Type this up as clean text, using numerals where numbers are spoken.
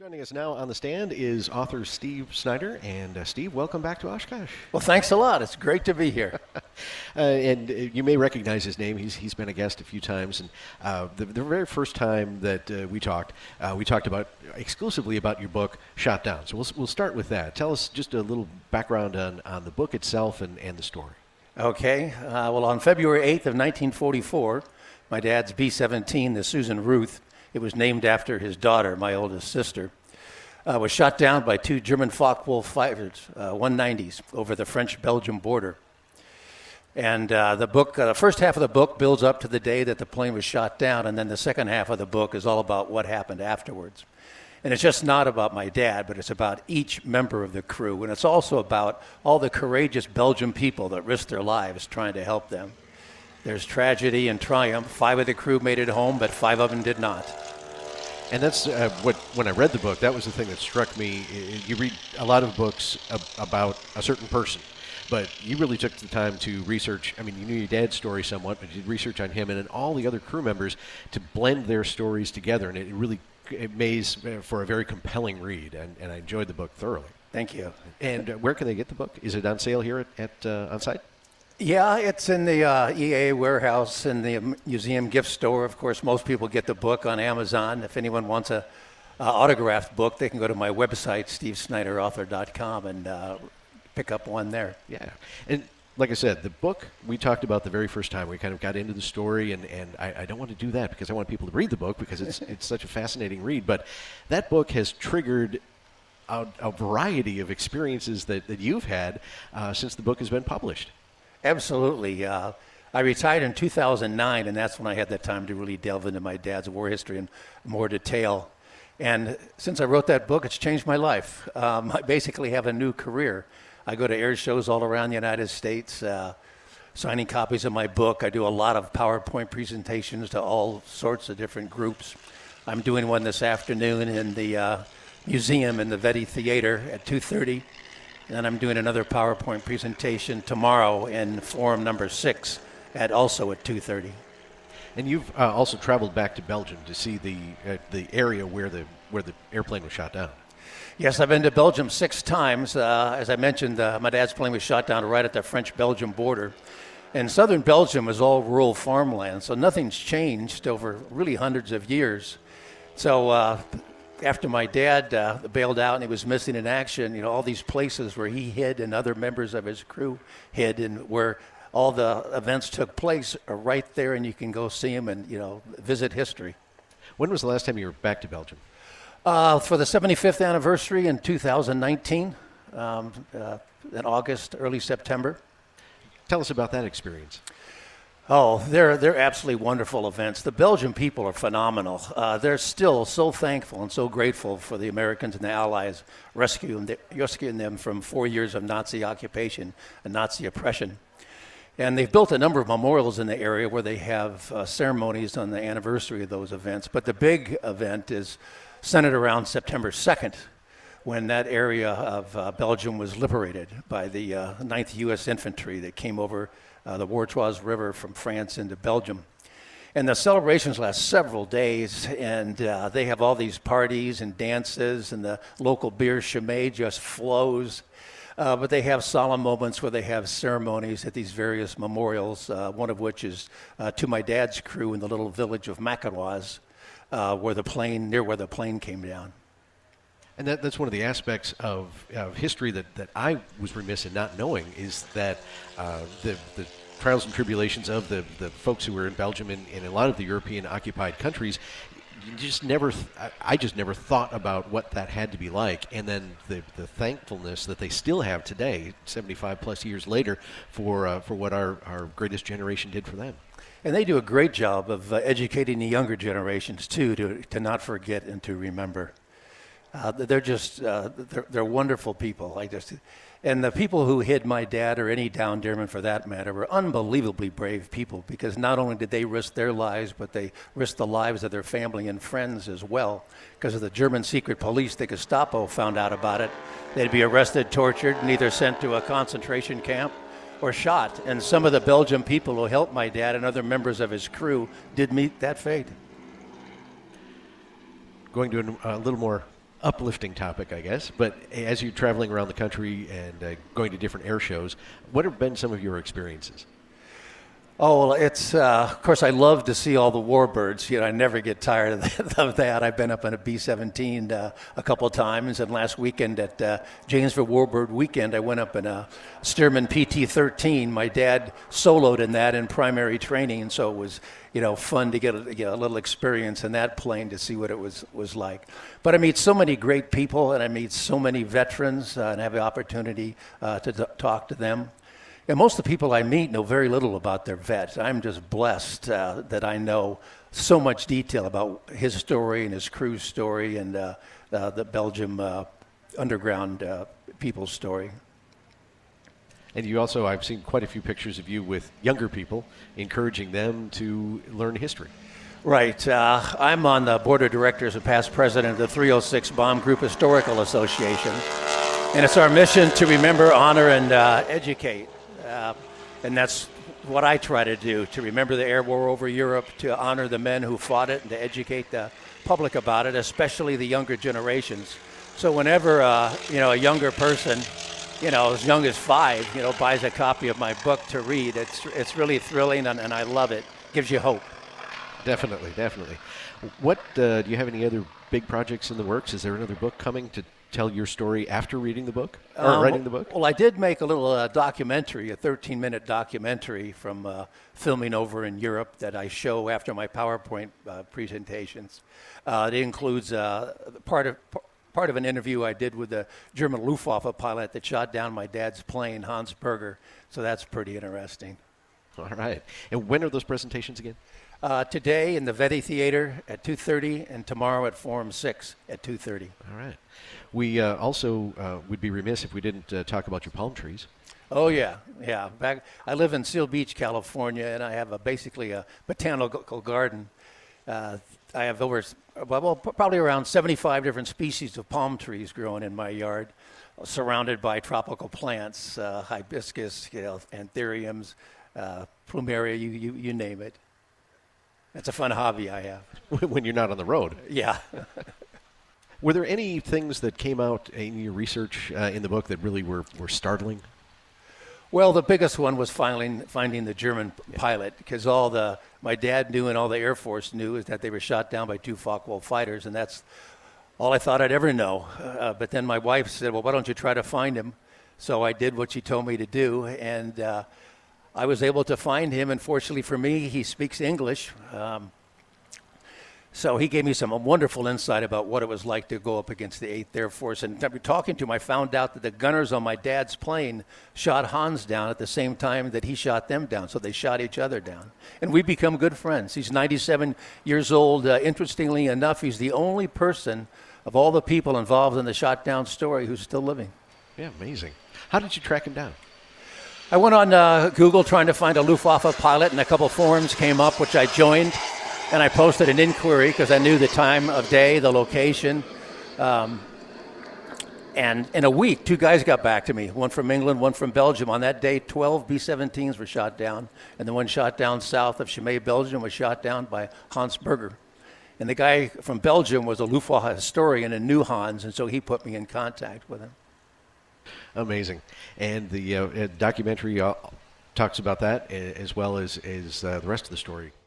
Joining us now on the stand is author Steve Snyder. And Steve, welcome back to Oshkosh. Well, thanks a lot. It's great to be here. And you may recognize his name. He's been a guest a few times. And the very first time that we talked about exclusively about your book, Shot Down. So we'll start with that. Tell us just a little background on the book itself and the story. Okay. Well, on February 8th of 1944, my dad's B-17, the Susan Ruth, it was named after his daughter, my oldest sister, was shot down by two German Focke-Wulf fighters, 190s, over the French-Belgium border. And the first half of the book builds up to the day that the plane was shot down, and then the second half of the book is all about what happened afterwards. And it's just not about my dad, but it's about each member of the crew, and it's also about all the courageous Belgian people that risked their lives trying to help them. There's tragedy and triumph. 5 of the crew made it home, but 5 of them did not. And that's when I read the book, that was the thing that struck me. You read a lot of books about a certain person, but you really took the time to research. I mean, you knew your dad's story somewhat, but you did research on him and then all the other crew members to blend their stories together, and it made for a very compelling read, and I enjoyed the book thoroughly. Thank you. And where can they get the book? Is it on sale here at on site? Yeah, it's in the EA warehouse in the museum gift store. Of course, most people get the book on Amazon. If anyone wants a autographed book, they can go to my website, stevesnyderauthor.com, and pick up one there. Yeah. And like I said, the book we talked about the very first time. We kind of got into the story, and I don't want to do that because I want people to read the book because it's such a fascinating read. But that book has triggered a variety of experiences that you've had since the book has been published. Absolutely. I retired in 2009, and that's when I had the time to really delve into my dad's war history in more detail. And since I wrote that book, it's changed my life. I basically have a new career. I go to air shows all around the United States, signing copies of my book. I do a lot of PowerPoint presentations to all sorts of different groups. I'm doing one this afternoon in the museum in the Vetty Theater at 2:30. And I'm doing another PowerPoint presentation tomorrow in forum number 6 also at 2:30. And you've also traveled back to Belgium to see the area where the airplane was shot down. Yes, I've been to Belgium 6 times. As I mentioned, my dad's plane was shot down right at the French-Belgium border. And southern Belgium is all rural farmland, so nothing's changed over really hundreds of years. So after my dad bailed out and he was missing in action, all these places where he hid and other members of his crew hid and where all the events took place are right there, and you can go see them and, visit history. When was the last time you were back to Belgium? For the 75th anniversary in 2019, in August, early September. Tell us about that experience. Oh, they're absolutely wonderful events. The Belgian people are phenomenal. They're still so thankful and so grateful for the Americans and the Allies rescuing them from 4 years of Nazi occupation and Nazi oppression. And they've built a number of memorials in the area where they have ceremonies on the anniversary of those events. But the big event is centered around September 2nd, when that area of Belgium was liberated by the 9th U.S. Infantry that came over the Wartoise River from France into Belgium. And the celebrations last several days, and they have all these parties and dances, and the local beer Chimay just flows. But they have solemn moments where they have ceremonies at these various memorials, one of which is to my dad's crew in the little village of Macaroise, where the plane came down. And that's one of the aspects of history that I was remiss in not knowing, is that the trials and tribulations of the folks who were in Belgium and in a lot of the European occupied countries, I just never thought about what that had to be like. And then the thankfulness that they still have today, 75 plus years later, for what our greatest generation did for them. And they do a great job of educating the younger generations, too, to not forget and to remember. They're just they're wonderful people. And the people who hid my dad, or any down Deerman for that matter, were unbelievably brave people, because not only did they risk their lives, but they risked the lives of their family and friends as well. Because of the German secret police, the Gestapo, found out about it, they'd be arrested, tortured, and either sent to a concentration camp or shot. And some of the Belgian people who helped my dad and other members of his crew did meet that fate. Going to a little more uplifting topic, I guess. But as you're traveling around the country and going to different air shows, what have been some of your experiences? Oh, well, it's, of course, I love to see all the warbirds. I never get tired of that. I've been up on a B-17 a couple of times, and last weekend at Janesville Warbird Weekend, I went up in a Stearman PT-13. My dad soloed in that in primary training, and so it was, fun to get a little experience in that plane to see what it was like. But I meet so many great people, and I meet so many veterans, and have the opportunity to talk to them. And most of the people I meet know very little about their vet. I'm just blessed that I know so much detail about his story and his crew's story and the Belgium underground people's story. And you also, I've seen quite a few pictures of you with younger people, encouraging them to learn history. Right. I'm on the board of directors and past president of the 306 Bomb Group Historical Association. And it's our mission to remember, honor, and educate. And that's what I try to do, to remember the air war over Europe, to honor the men who fought it, and to educate the public about it, especially the younger generations. So whenever, a younger person, as young as 5, buys a copy of my book to read, it's really thrilling, and I love it. Gives you hope. Definitely. What, do you have any other big projects in the works? Is there another book coming to tell your story after reading the book, or writing the book? Well, I did make a little documentary, a 13-minute documentary from filming over in Europe that I show after my PowerPoint presentations. It includes part of an interview I did with the German Luftwaffe pilot that shot down my dad's plane, Hans Berger. So that's pretty interesting. All right. And when are those presentations again? Today in the Vetty Theater at 2:30, and tomorrow at Forum 6 at 2:30. All right. We also would be remiss if we didn't talk about your palm trees. Oh, yeah. I live in Seal Beach, California, and I have basically a botanical garden. I have probably around 75 different species of palm trees growing in my yard, surrounded by tropical plants, hibiscus, anthuriums, plumeria, you name it. That's a fun hobby I have. When you're not on the road. Yeah. Were there any things that came out in your research in the book that really were startling? Well, the biggest one was finding the German pilot, because my dad knew and all the Air Force knew is that they were shot down by 2 Focke-Wulf fighters, and that's all I thought I'd ever know. But then my wife said, well, why don't you try to find him? So I did what she told me to do, and I was able to find him, and fortunately for me, he speaks English. So he gave me some wonderful insight about what it was like to go up against the 8th Air Force. And talking to him, I found out that the gunners on my dad's plane shot Hans down at the same time that he shot them down. So they shot each other down. And we become good friends. He's 97 years old. Interestingly enough, he's the only person of all the people involved in the shot down story who's still living. Yeah, amazing. How did you track him down? I went on Google trying to find a Luftwaffe pilot, and a couple forums came up, which I joined. And I posted an inquiry because I knew the time of day, the location. And in a week, 2 guys got back to me, one from England, one from Belgium. On that day, 12 B-17s were shot down. And the one shot down south of Chimay, Belgium, was shot down by Hans Berger. And the guy from Belgium was a Luftwaffe historian and knew Hans, and so he put me in contact with him. Amazing. And the documentary talks about that as well as the rest of the story.